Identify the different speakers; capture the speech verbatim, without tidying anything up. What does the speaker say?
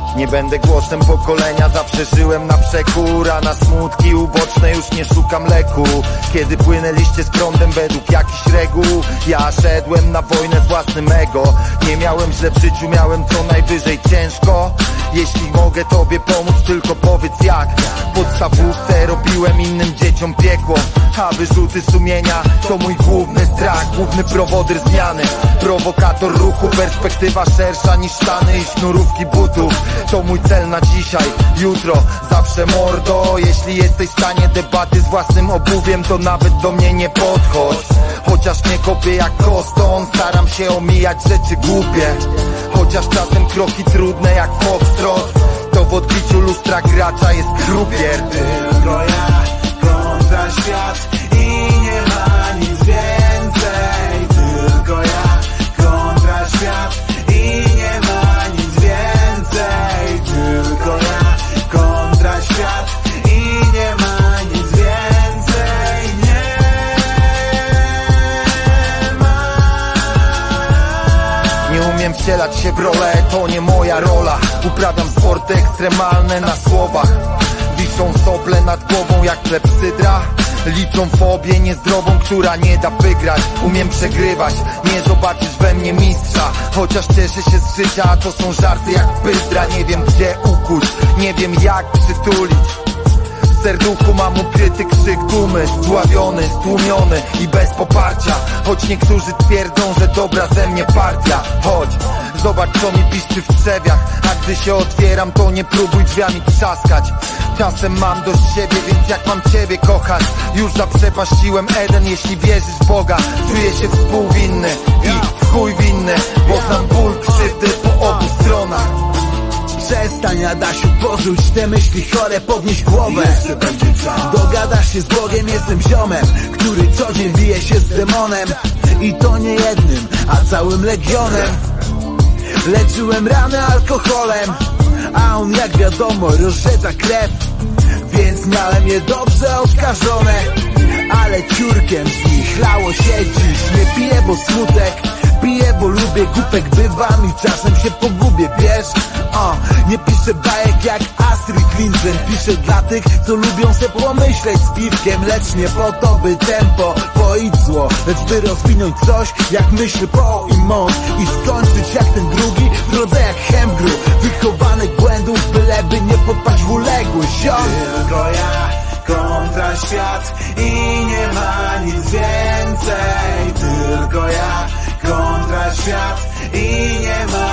Speaker 1: Nie będę głosem pokolenia, zawsze żyłem na przekór, a na smutki uboczne już nie szukam leku. Kiedy płynęliście z prądem według jakichś reguł, ja szedłem na wojnę z własnym ego. Nie miałem źle w życiu, miałem co najwyżej ciężko. Jeśli mogę tobie pomóc, tylko powiedz jak. W podstawówce robiłem innym dzieciom piekło, a wyrzuty sumienia to mój główny strach, główny prowodyr zmiany, prowokator ruchu, perspektywa szersza niż stany i sznurówki butów. To mój cel na dzisiaj, jutro, zawsze mordo. Jeśli jesteś w stanie debaty z własnym obuwiem, to nawet do mnie nie podchodź. Chociaż nie kopię jak Koston, staram się omijać rzeczy głupie. Chociaż czasem kroki trudne jak foxtrot, to w odbiciu lustra gracza jest krupier.
Speaker 2: Tylko ja kontra świat i nie ma nic więcej. Tylko ja kontra świat i nie ma nic więcej. Tylko ja kontra świat i nie ma nic więcej. Nie ma.
Speaker 1: Nie umiem wcielać się w rolę, to nie moja rola. Uprawiam sporty ekstremalne na słowach. Wiszą sople nad głową jak klepsydra. Liczą fobię niezdrową, która nie da wygrać. Umiem przegrywać, nie zobaczysz we mnie mistrza. Chociaż cieszę się z życia, a to są żarty jak pyzdra. Nie wiem gdzie ukuć, nie wiem jak przytulić. W serduchu mam ukryty krzyk dumy, zdławiony, stłumiony i bez poparcia. Choć niektórzy twierdzą, że dobra ze mnie partia. Chodź, zobacz co mi piszczy w trzewiach, a gdy się otwieram, to nie próbuj drzwiami trzaskać. Czasem mam dość siebie, więc jak mam ciebie kochać? Już zaprzepaściłem Eden, jeśli wierzysz w Boga. Czuję się współwinny i w chuj winny, bo znam ból krzywdy po obu stronach.
Speaker 2: Przestań, Adasiu, porzuć te myśli chore, podnieś głowę. Dogadasz się z Bogiem, jestem ziomem, który co dzień bije się z demonem. I to nie jednym, a całym legionem. Leczyłem rany alkoholem, a on jak wiadomo rozrzedza krew. Więc miałem je dobrze oskarżone, ale ciurkiem z nich lało się dziś. Nie piję, bo smutek, piję, bo lubię, głupek bywam i czasem się pogubię, wiesz? O, nie piszę bajek jak Astrid Lindgren, piszę dla tych, co lubią se pomyśleć z piwkiem. Lecz nie po to, by tempo poić zło, lecz by rozwinąć coś jak myśl po i mąż i skończyć jak ten drugi w drodze jak Hemgru, wychowanych błędów, byleby nie popaść w uległość. Tylko ja kontra świat i nie ma nic więcej. Tylko ja kontra świat i nie ma